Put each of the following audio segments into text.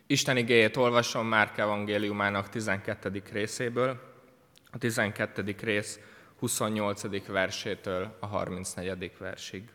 Isten igéjét olvasom Márk evangéliumának 12. részéből, a 12. rész 28. versétől a 34. versig.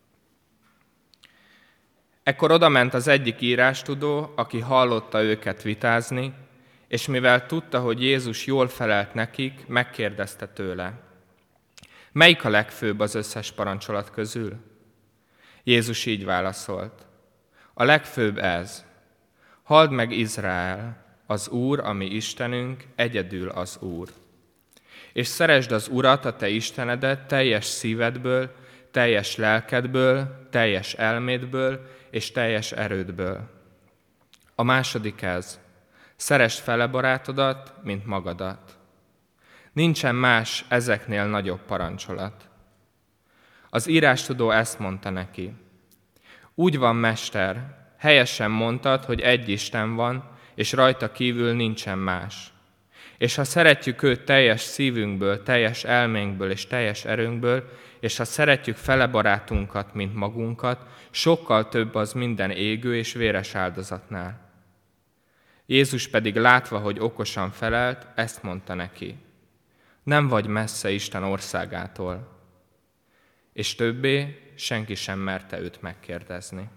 Ekkor odament az egyik írástudó, aki hallotta őket vitázni, és mivel tudta, hogy Jézus jól felelt nekik, megkérdezte tőle: melyik a legfőbb az összes parancsolat közül? Jézus így válaszolt: a legfőbb ez: halld meg, Izrael, az Úr, a mi Istenünk, egyedül az Úr. És szeresd az Urat, a te Istenedet teljes szívedből, teljes lelkedből, teljes elmédből és teljes erődből. A második ez: szeresd fele barátodat, mint magadat. Nincsen más ezeknél nagyobb parancsolat. Az írástudó ezt mondta neki: úgy van, mester, helyesen mondtad, hogy egy Isten van, és rajta kívül nincsen más. És ha szeretjük őt teljes szívünkből, teljes elménkből és teljes erőnkből, és ha szeretjük fele barátunkat, mint magunkat, sokkal több az minden égő és véres áldozatnál. Jézus pedig látva, hogy okosan felelt, ezt mondta neki: nem vagy messze Isten országától. És többé senki sem merte őt megkérdezni.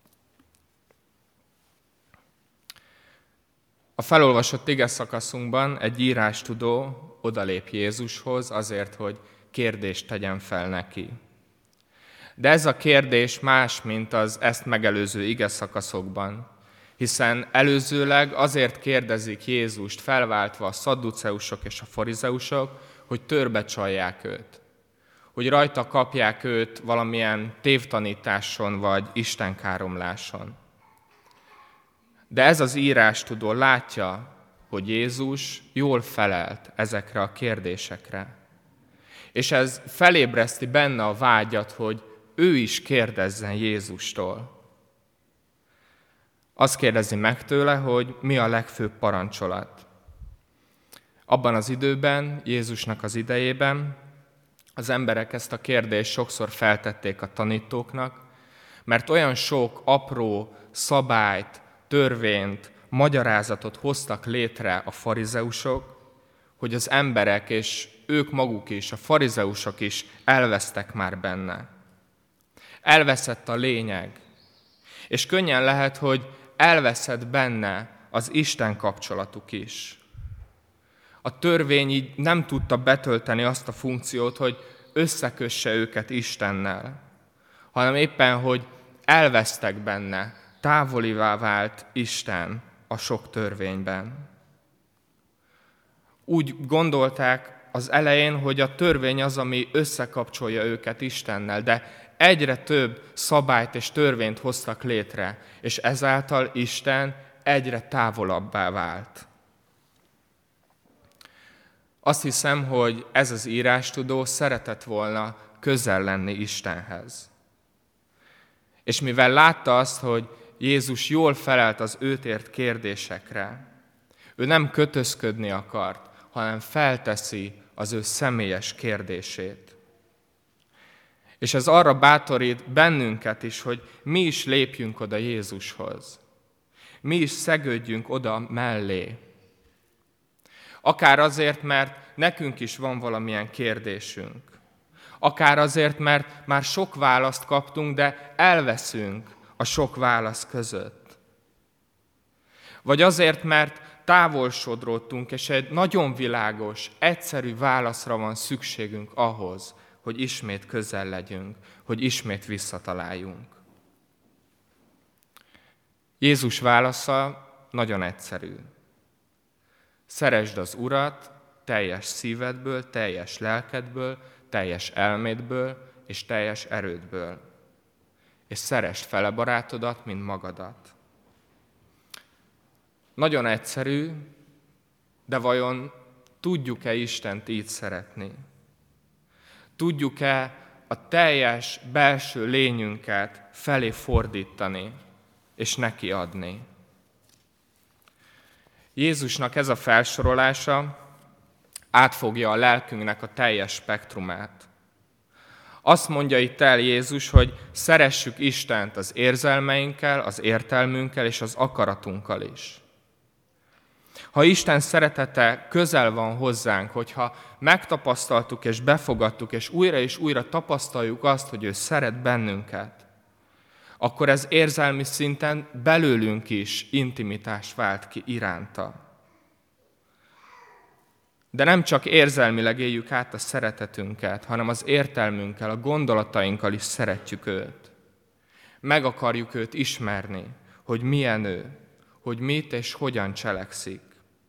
A felolvasott igeszakaszunkban egy írástudó odalép Jézushoz azért, hogy kérdést tegyen fel neki. De ez a kérdés más, mint az ezt megelőző igeszakaszokban, hiszen előzőleg azért kérdezik Jézust felváltva a szadduceusok és a farizeusok, hogy törbe csalják őt, hogy rajta kapják őt valamilyen tévtanításon vagy istenkáromláson. De ez az írástudó látja, hogy Jézus jól felelt ezekre a kérdésekre. És ez felébreszti benne a vágyat, hogy ő is kérdezzen Jézustól. Azt kérdezi meg tőle, hogy mi a legfőbb parancsolat. Abban az időben, Jézusnak az idejében az emberek ezt a kérdést sokszor feltették a tanítóknak, mert olyan sok apró szabályt, törvényt, magyarázatot hoztak létre a farizeusok, hogy az emberek és ők maguk is, a farizeusok is elvesztek már benne. Elveszett a lényeg, és könnyen lehet, hogy elveszett benne az Isten kapcsolatuk is. A törvény így nem tudta betölteni azt a funkciót, hogy összekösse őket Istennel, hanem éppen, hogy elvesztek benne, távolivá vált Isten a sok törvényben. Úgy gondolták az elején, hogy a törvény az, ami összekapcsolja őket Istennel, de egyre több szabályt és törvényt hoztak létre, és ezáltal Isten egyre távolabbá vált. Azt hiszem, hogy ez az írástudó szeretett volna közel lenni Istenhez. És mivel látta azt, hogy Jézus jól felelt az őt ért kérdésekre, ő nem kötözködni akart, hanem felteszi az ő személyes kérdését. És ez arra bátorít bennünket is, hogy mi is lépjünk oda Jézushoz. Mi is szegődjünk oda mellé. Akár azért, mert nekünk is van valamilyen kérdésünk. Akár azért, mert már sok választ kaptunk, de elveszünk a sok válasz között. Vagy azért, mert távolsodródtunk, és egy nagyon világos, egyszerű válaszra van szükségünk ahhoz, hogy ismét közel legyünk, hogy ismét visszataláljunk. Jézus válasza nagyon egyszerű. Szeresd az Urat teljes szívedből, teljes lelkedből, teljes elmédből és teljes erődből. És szeresd fele barátodat, mint magadat. Nagyon egyszerű, de vajon tudjuk-e Istent így szeretni? Tudjuk-e a teljes belső lényünket felé fordítani és neki adni? Jézusnak ez a felsorolása átfogja a lelkünknek a teljes spektrumát. Azt mondja itt el Jézus, hogy szeressük Istent az érzelmeinkkel, az értelmünkkel és az akaratunkkal is. Ha Isten szeretete közel van hozzánk, hogyha megtapasztaltuk és befogadtuk, és újra tapasztaljuk azt, hogy ő szeret bennünket, akkor ez érzelmi szinten belőlünk is intimitás vált ki iránta. De nem csak érzelmileg éljük át a szeretetünket, hanem az értelmünkkel, a gondolatainkkal is szeretjük őt. Meg akarjuk őt ismerni, hogy milyen ő, hogy mit és hogyan cselekszik.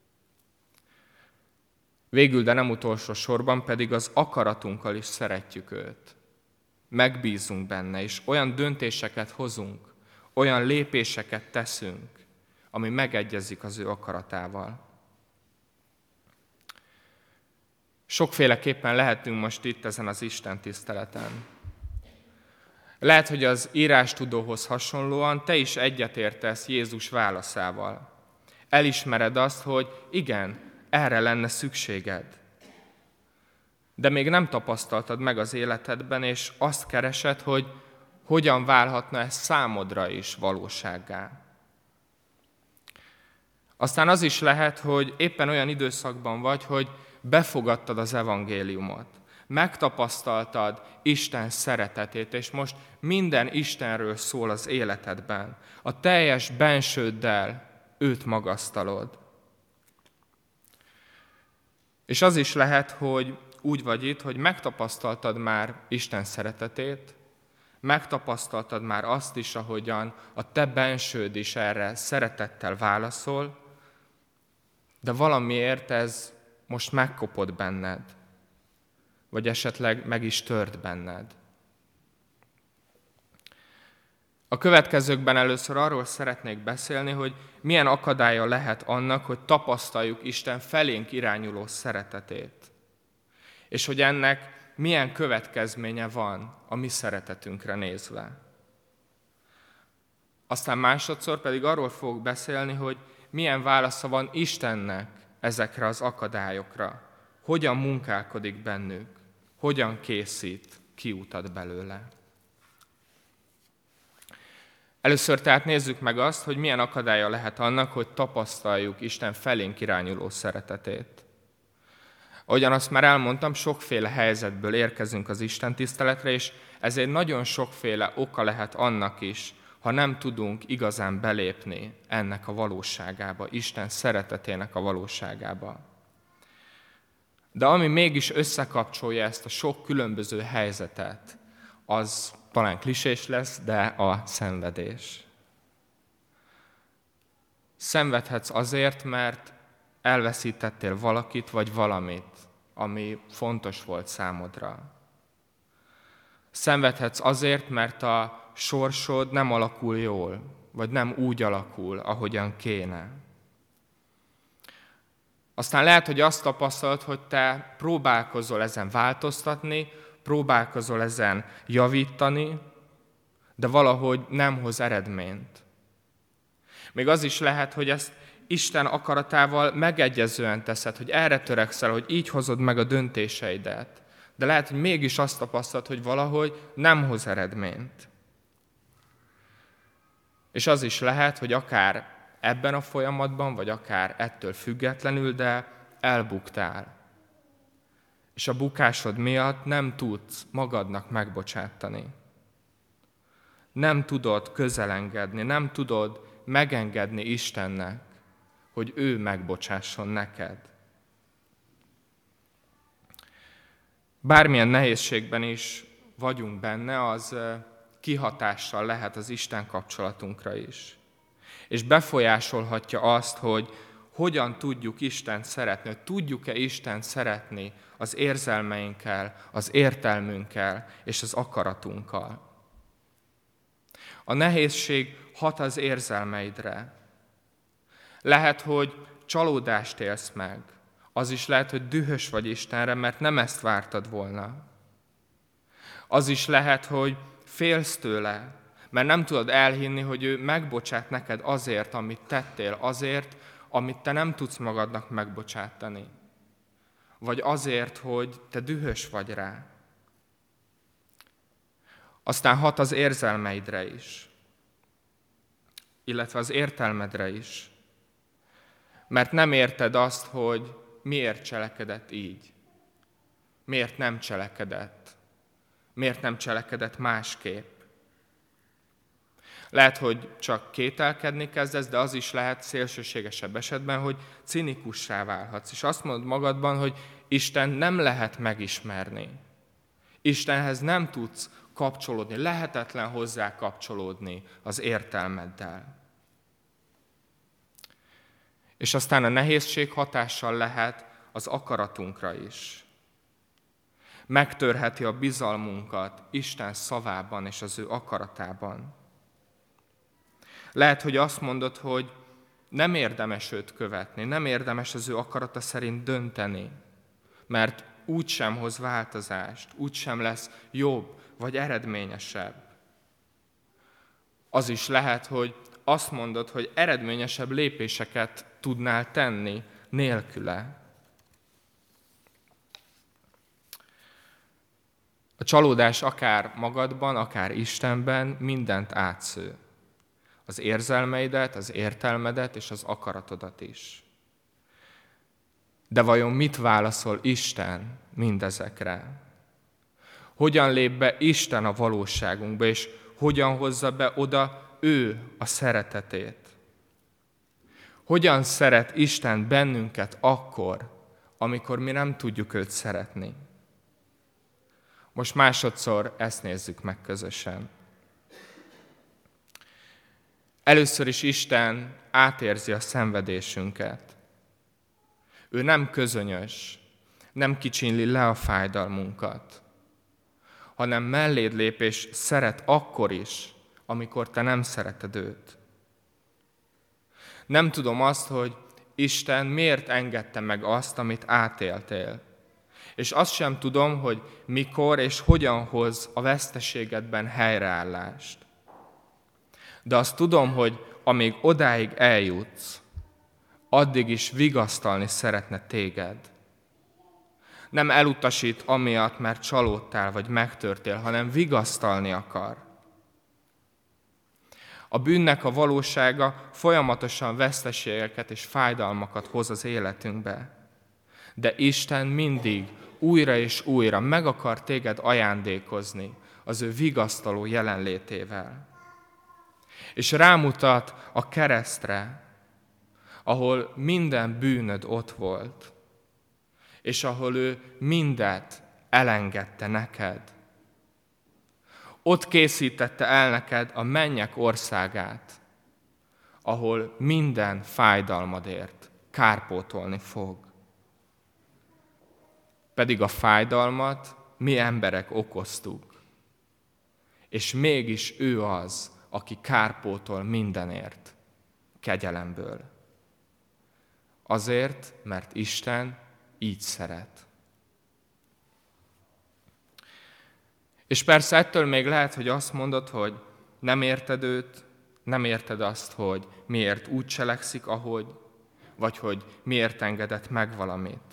Végül, de nem utolsó sorban pedig az akaratunkkal is szeretjük őt. Megbízunk benne, és olyan döntéseket hozunk, olyan lépéseket teszünk, ami megegyezik az ő akaratával. Sokféleképpen lehetünk most itt ezen az Isten tiszteleten. Lehet, hogy az írástudóhoz hasonlóan te is egyetértesz Jézus válaszával. Elismered azt, hogy igen, erre lenne szükséged. De még nem tapasztaltad meg az életedben, és azt keresed, hogy hogyan válhatna ez számodra is valósággá. Aztán az is lehet, hogy éppen olyan időszakban vagy, hogy befogadtad az evangéliumot. Megtapasztaltad Isten szeretetét, és most minden Istenről szól az életedben. A teljes bensőddel őt magasztalod. És az is lehet, hogy úgy vagy itt, hogy megtapasztaltad már Isten szeretetét, megtapasztaltad már azt is, ahogyan a te bensőd is erre szeretettel válaszol, de valamiért ez most megkopott benned, vagy esetleg meg is tört benned. A következőkben először arról szeretnék beszélni, hogy milyen akadálya lehet annak, hogy tapasztaljuk Isten felénk irányuló szeretetét, és hogy ennek milyen következménye van a mi szeretetünkre nézve. Aztán másodszor pedig arról fogok beszélni, hogy milyen válasza van Istennek ezekre az akadályokra, hogyan munkálkodik bennük, hogyan készít kiutat belőle. Először tehát nézzük meg azt, hogy milyen akadálya lehet annak, hogy tapasztaljuk Isten felénk irányuló szeretetét. Ahogyan azt már elmondtam, sokféle helyzetből érkezünk az Isten tiszteletre, és ezért nagyon sokféle oka lehet annak is, ha nem tudunk igazán belépni ennek a valóságába, Isten szeretetének a valóságába. De ami mégis összekapcsolja ezt a sok különböző helyzetet, az talán klisés lesz, de a szenvedés. Szenvedhetsz azért, mert elveszítettél valakit vagy valamit, ami fontos volt számodra. Szenvedhetsz azért, mert a sorsod nem alakul jól, vagy nem úgy alakul, ahogyan kéne. Aztán lehet, hogy azt tapasztalod, hogy te próbálkozol ezen változtatni, próbálkozol ezen javítani, de valahogy nem hoz eredményt. Még az is lehet, hogy ezt Isten akaratával megegyezően teszed, hogy erre törekszel, hogy így hozod meg a döntéseidet. De lehet, hogy mégis azt tapasztalod, hogy valahogy nem hoz eredményt. És az is lehet, hogy akár ebben a folyamatban, vagy akár ettől függetlenül, de elbuktál. És a bukásod miatt nem tudsz magadnak megbocsátani. Nem tudod közelengedni, nem tudod megengedni Istennek, hogy ő megbocsásson neked. Bármilyen nehézségben is vagyunk benne, az kihatással lehet az Isten kapcsolatunkra is. És befolyásolhatja azt, hogy hogyan tudjuk Istent szeretni, hogy tudjuk-e Istent szeretni az érzelmeinkkel, az értelmünkkel és az akaratunkkal. A nehézség hat az érzelmeidre. Lehet, hogy csalódást élsz meg. Az is lehet, hogy dühös vagy Istenre, mert nem ezt vártad volna. Az is lehet, hogy félsz tőle, mert nem tudod elhinni, hogy ő megbocsát neked azért, amit tettél, azért, amit te nem tudsz magadnak megbocsátani. Vagy azért, hogy te dühös vagy rá. Aztán hat az érzelmeidre is, illetve az értelmedre is. Mert nem érted azt, hogy miért cselekedett így. Miért nem cselekedett? Miért nem cselekedett másképp? Lehet, hogy csak kételkedni kezdesz, de az is lehet szélsőségesebb esetben, hogy cinikussá válhatsz. És azt mondod magadban, hogy Isten nem lehet megismerni. Istenhez nem tudsz kapcsolódni, lehetetlen hozzá kapcsolódni az értelmeddel. És aztán a nehézség hatással lehet az akaratunkra is. Megtörheti a bizalmunkat Isten szavában és az ő akaratában. Lehet, hogy azt mondod, hogy nem érdemes őt követni, nem érdemes az ő akarata szerint dönteni, mert úgysem hoz változást, úgysem lesz jobb vagy eredményesebb. Az is lehet, hogy azt mondod, hogy eredményesebb lépéseket tudnál tenni nélküle. A csalódás akár magadban, akár Istenben mindent átsző. Az érzelmeidet, az értelmedet és az akaratodat is. De vajon mit válaszol Isten mindezekre? Hogyan lép be Isten a valóságunkba, és hogyan hozza be oda ő a szeretetét? Hogyan szeret Isten bennünket akkor, amikor mi nem tudjuk őt szeretni? Most másodszor ezt nézzük meg közösen. Először is Isten átérzi a szenvedésünket. Ő nem közönyös, nem kicsinli le a fájdalmunkat, hanem melléd lép és szeret akkor is, amikor te nem szereted őt. Nem tudom azt, hogy Isten miért engedte meg azt, amit átéltél. És azt sem tudom, hogy mikor és hogyan hoz a veszteségedben helyreállást. De azt tudom, hogy amíg odáig eljutsz, addig is vigasztalni szeretne téged. Nem elutasít amiatt, mert csalódtál vagy megtörtél, hanem vigasztalni akar. A bűnnek a valósága folyamatosan veszteségeket és fájdalmakat hoz az életünkbe. De Isten mindig újra és újra meg akar téged ajándékozni az ő vigasztaló jelenlétével. És rámutat a keresztre, ahol minden bűnöd ott volt, és ahol ő mindet elengedte neked. Ott készítette el neked a mennyek országát, ahol minden fájdalmadért kárpótolni fog. Pedig a fájdalmat mi emberek okoztuk, és mégis ő az, aki kárpótol mindenért, kegyelemből. Azért, mert Isten így szeret. És persze ettől még lehet, hogy azt mondod, hogy nem érted őt, nem érted azt, hogy miért úgy cselekszik, ahogy, vagy hogy miért engedett meg valamit.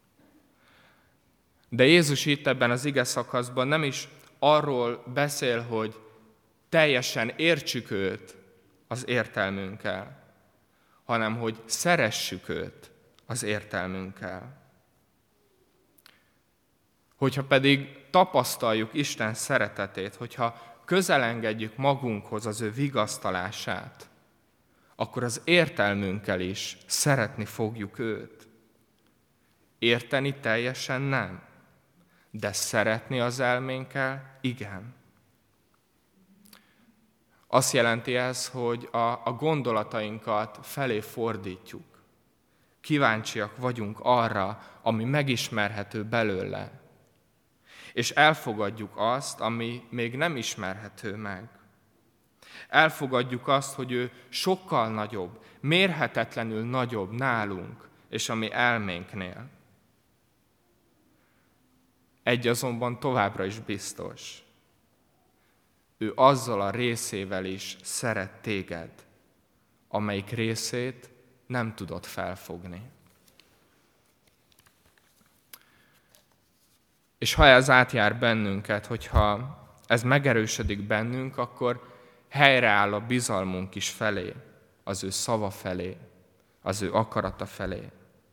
De Jézus itt ebben az ige szakaszban nem is arról beszél, hogy teljesen értsük őt az értelmünkkel, hanem hogy szeressük őt az értelmünkkel. Hogyha pedig tapasztaljuk Isten szeretetét, hogyha közelengedjük magunkhoz az ő vigasztalását, akkor az értelmünkkel is szeretni fogjuk őt. Érteni teljesen nem, de szeretni az elménkkel igen. Azt jelenti ez, hogy a gondolatainkat felé fordítjuk. Kíváncsiak vagyunk arra, ami megismerhető belőle. És elfogadjuk azt, ami még nem ismerhető meg. Elfogadjuk azt, hogy ő sokkal nagyobb, mérhetetlenül nagyobb nálunk, és a mi elménknél. Egy azonban továbbra is biztos. Ő azzal a részével is szeret téged, amelyik részét nem tudod felfogni. És ha ez átjár bennünket, hogyha ez megerősödik bennünk, akkor helyreáll a bizalmunk is felé, az ő szava felé, az ő akarata felé.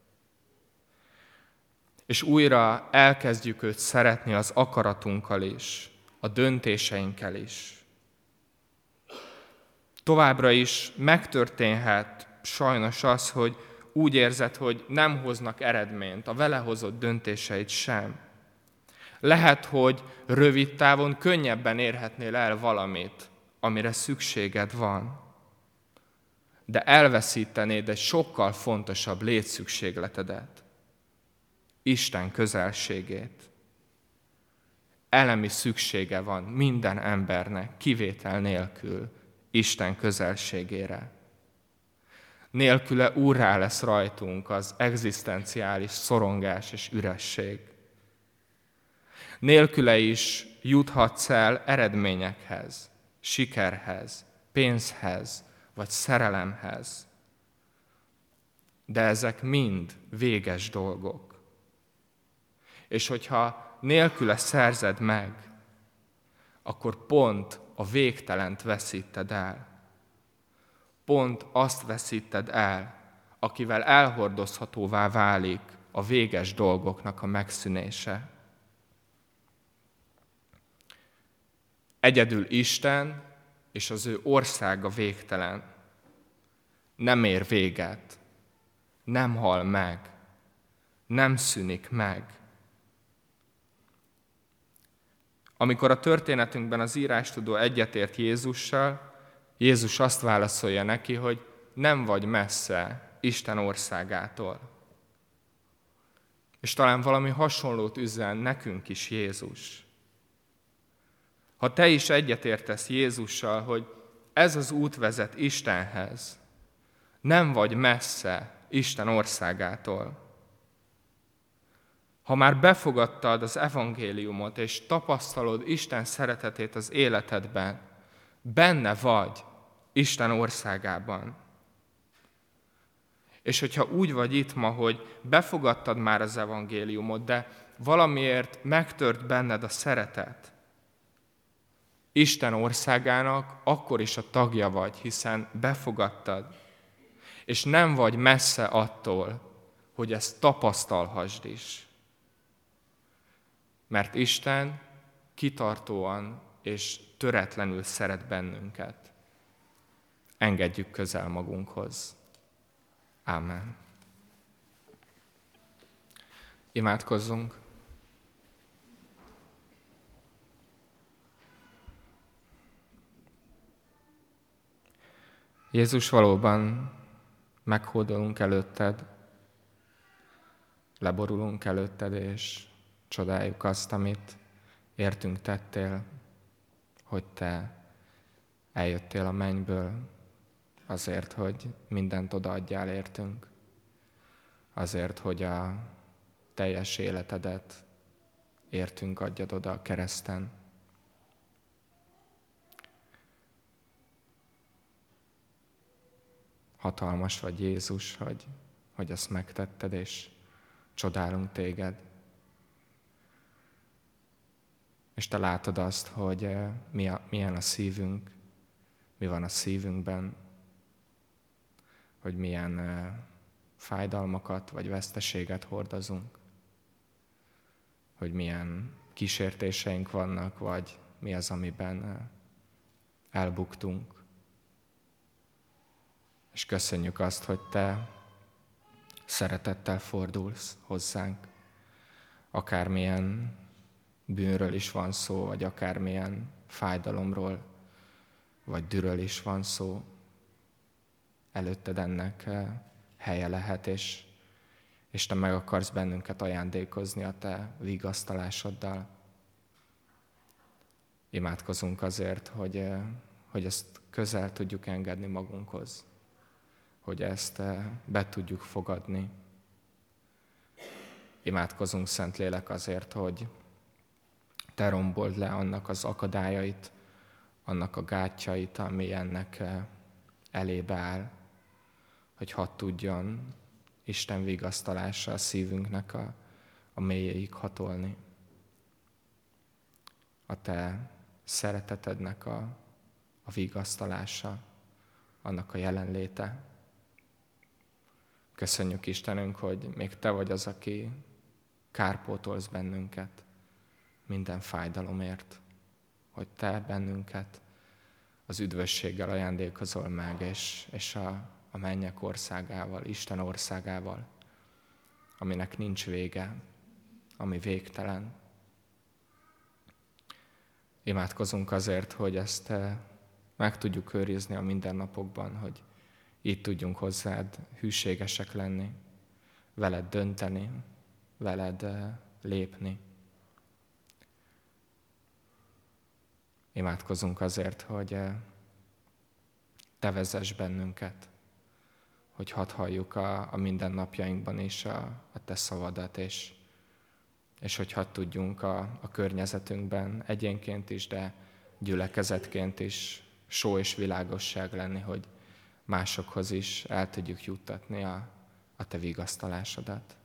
És újra elkezdjük őt szeretni az akaratunkkal is, a döntéseinkkel is. Továbbra is megtörténhet sajnos az, hogy úgy érzed, hogy nem hoznak eredményt, a vele hozott döntéseid sem. Lehet, hogy rövid távon könnyebben érhetnél el valamit, amire szükséged van, de elveszítenéd egy sokkal fontosabb létszükségletedet, Isten közelségét. Elemi szüksége van minden embernek, kivétel nélkül, Isten közelségére. Nélküle úrrá lesz rajtunk az egzisztenciális szorongás és üresség. Nélküle is juthatsz el eredményekhez, sikerhez, pénzhez, vagy szerelemhez. De ezek mind véges dolgok. És hogyha nélküle szerzed meg, akkor pont a végtelent veszíted el. Pont azt veszíted el, akivel elhordozhatóvá válik a véges dolgoknak a megszűnése. Egyedül Isten és az ő országa végtelen. Nem ér véget, nem hal meg, nem szűnik meg. Amikor a történetünkben az írástudó egyetért Jézussal, Jézus azt válaszolja neki, hogy nem vagy messze Isten országától. És talán valami hasonlót üzen nekünk is Jézus. Ha te is egyetértesz Jézussal, hogy ez az út vezet Istenhez, nem vagy messze Isten országától. Ha már befogadtad az evangéliumot, és tapasztalod Isten szeretetét az életedben, benne vagy Isten országában. És hogyha úgy vagy itt ma, hogy befogadtad már az evangéliumot, de valamiért megtört benned a szeretet, Isten országának akkor is a tagja vagy, hiszen befogadtad, és nem vagy messze attól, hogy ezt tapasztalhassd is. Mert Isten kitartóan és töretlenül szeret bennünket. Engedjük közel magunkhoz. Ámen. Imádkozzunk. Jézus, valóban meghódolunk előtted, leborulunk előtted, és csodáljuk azt, amit értünk tettél, hogy te eljöttél a mennyből azért, hogy mindent odaadjál értünk, azért, hogy a teljes életedet értünk adjad oda a kereszten. Hatalmas vagy Jézus, hogy ezt megtetted, és csodálunk téged. És te látod azt, hogy milyen a szívünk, mi van a szívünkben, hogy milyen fájdalmakat vagy veszteséget hordozunk, hogy milyen kísértéseink vannak, vagy mi az, amiben elbuktunk. És köszönjük azt, hogy te szeretettel fordulsz hozzánk, akármilyen bűnről is van szó, vagy akármilyen fájdalomról, vagy dühről is van szó. Előtted ennek helye lehet, és te meg akarsz bennünket ajándékozni a te vigasztalásoddal. Imádkozunk azért, hogy ezt közel tudjuk engedni magunkhoz, hogy ezt be tudjuk fogadni. Imádkozunk, Szentlélek, azért, hogy te rombold le annak az akadályait, annak a gátjait, ami ennek elébe áll, hogy hadd tudjon Isten vigasztalása a szívünknek a mélyéig hatolni. A te szeretetednek a vigasztalása, annak a jelenléte. Köszönjük Istenünk, hogy még Te vagy az, aki kárpótolsz bennünket minden fájdalomért, hogy Te bennünket az üdvösséggel ajándékozol meg, és a mennyek országával, Isten országával, aminek nincs vége, ami végtelen. Imádkozunk azért, hogy ezt meg tudjuk őrizni a mindennapokban, hogy így tudjunk hozzád hűségesek lenni, veled dönteni, veled lépni. Imádkozunk azért, hogy Te vezess bennünket, hogy hadd halljuk a mindennapjainkban is a Te szavadat, és hogy hadd tudjunk a környezetünkben egyénként is, de gyülekezetként is só és világosság lenni, hogy másokhoz is el tudjuk juttatni a Te vigasztalásodat.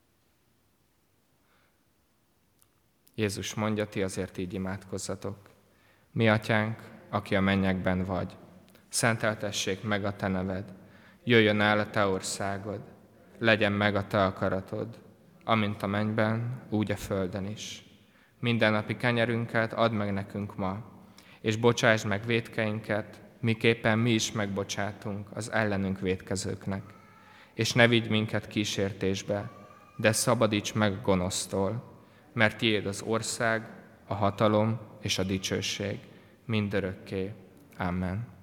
Jézus mondja, ti azért így imádkozzatok. Mi atyánk, aki a mennyekben vagy, szenteltessék meg a Te neved, jöjjön el a Te országod, legyen meg a Te akaratod, amint a mennyben, úgy a földön is. Mindennapi kenyerünket add meg nekünk ma, és bocsásd meg vétkeinket, miképpen mi is megbocsátunk az ellenünk vétkezőknek. És ne vigy minket kísértésbe, de szabadíts meg gonosztól, mert tiéd az ország, a hatalom és a dicsőség mindörökké. Amen.